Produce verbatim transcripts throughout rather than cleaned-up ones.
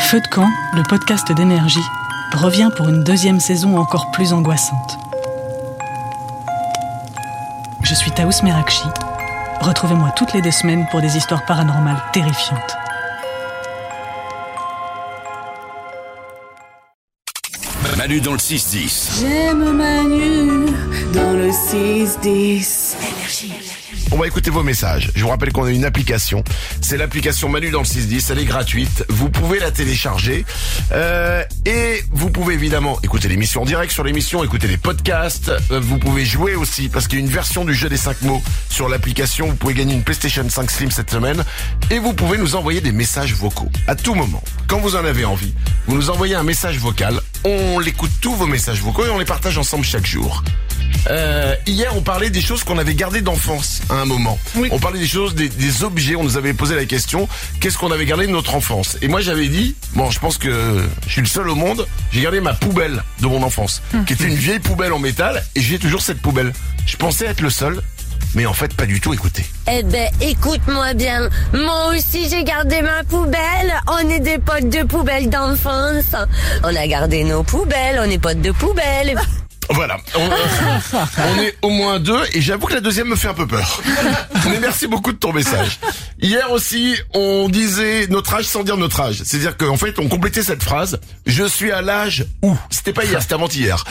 Feu de camp, le podcast d'énergie, revient pour une deuxième saison encore plus angoissante. Je suis Taous Merakchi. Retrouvez-moi toutes les deux semaines pour des histoires paranormales terrifiantes. Manu dans le six dix. J'aime Manu dans le six dix. Énergie. On va écouter vos messages. Je vous rappelle qu'on a une application. C'est l'application Manu dans le six dix. Elle est gratuite. Vous pouvez la télécharger. Euh, et vous pouvez évidemment écouter l'émission en direct sur l'émission, écouter les podcasts. Euh, vous pouvez jouer aussi parce qu'il y a une version du jeu des cinq mots sur l'application. Vous pouvez gagner une PlayStation cinq Slim cette semaine. Et vous pouvez nous envoyer des messages vocaux à tout moment. Quand vous en avez envie, vous nous envoyez un message vocal. On l'écoute tous vos messages vocaux et on les partage ensemble chaque jour. Euh, hier, on parlait des choses qu'on avait gardées d'enfance à un moment. Oui. On parlait des choses, des, des objets. On nous avait posé la question, qu'est-ce qu'on avait gardé de notre enfance? Et moi, j'avais dit, bon, je pense que je suis le seul au monde. J'ai gardé ma poubelle de mon enfance, mmh. qui était une vieille poubelle en métal, et j'ai toujours cette poubelle. Je pensais être le seul. Mais en fait, pas du tout, écoutez. Eh ben, écoute-moi bien. Moi aussi, j'ai gardé ma poubelle. On est des potes de poubelle d'enfance. On a gardé nos poubelles, on est potes de poubelle. Voilà, on, euh, on est au moins deux et j'avoue que la deuxième me fait un peu peur. Mais merci beaucoup de ton message. Hier aussi, on disait notre âge sans dire notre âge. C'est-à-dire qu'en fait, on complétait cette phrase. Je suis à l'âge où. C'était pas hier, c'était avant-hier.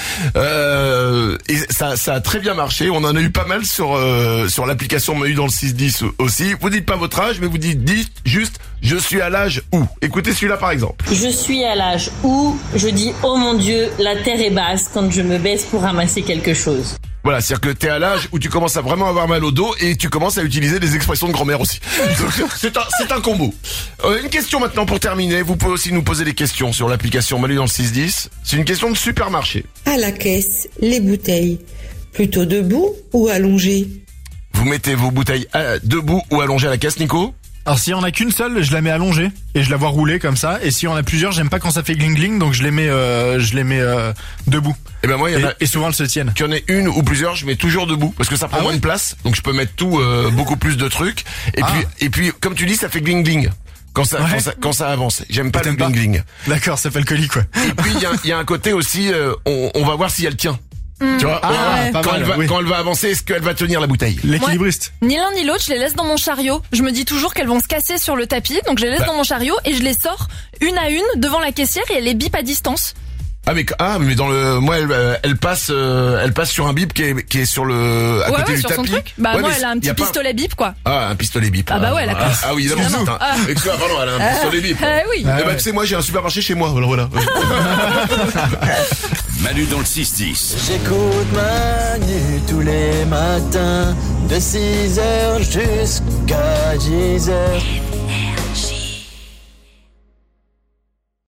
Euh, et ça, ça a très bien marché. On en a eu pas mal sur euh, sur l'application Manu dans le six dix aussi. Vous dites pas votre âge, mais vous dites, dites juste je suis à l'âge où. Écoutez celui-là par exemple. Je suis à l'âge où je dis oh mon Dieu, la terre est basse quand je me baisse pour ramasser quelque chose. Voilà, c'est-à-dire que t'es à l'âge où tu commences à vraiment avoir mal au dos et tu commences à utiliser des expressions de grand-mère aussi. Donc, c'est un, c'est un combo. Euh, une question maintenant pour terminer. Vous pouvez aussi nous poser des questions sur l'application Manu dans le six dix. C'est une question de supermarché. À la caisse, les bouteilles, plutôt debout ou allongées? Vous mettez vos bouteilles à, debout ou allongées à la caisse, Nico? Alors si on a qu'une seule, je la mets allongée et je la vois rouler comme ça. Et si on a plusieurs, j'aime pas quand ça fait gling gling, donc je les mets, euh, je les mets euh, debout. Et ben moi, il y en a, et, et souvent elles se tiennent. Qu'il y en ait une ou plusieurs, je mets toujours debout parce que ça prend ah moins ouais de place, donc je peux mettre tout, euh, beaucoup plus de trucs. Et ah. puis, et puis, comme tu dis, ça fait gling gling. Quand ça, ouais. quand ça, quand ça avance. J'aime pas le gling gling. D'accord, ça fait le colis quoi. Et puis il y a, il y a un côté aussi, euh, on, on va voir si elle tient. Mmh. Tu vois, ah, ouais. quand, mal, elle va, oui. quand elle va avancer, est-ce qu'elle va tenir la bouteille? L'équilibriste. Ni l'un ni l'autre, je les laisse dans mon chariot. Je me dis toujours qu'elles vont se casser sur le tapis, donc je les laisse bah. dans mon chariot et je les sors une à une devant la caissière et elle les bip à distance. Ah mais ah mais dans le moi elle, elle passe euh, elle passe sur un bip qui est qui est sur le à ouais, côté ouais, du sur tapis. Son truc. Bah ouais, moi elle a un petit pistolet pas... bip quoi. Ah un pistolet bip. Ah bah ouais la classe. Ah, ah oui évidemment. Ah. Excuse-moi pardon elle a un pistolet bip. Ah oui. Ah, eh ben tu sais moi j'ai un supermarché chez moi alors voilà. Manu dans le six dix. J'écoute Manu tous les matins de six heures jusqu'à dix heures.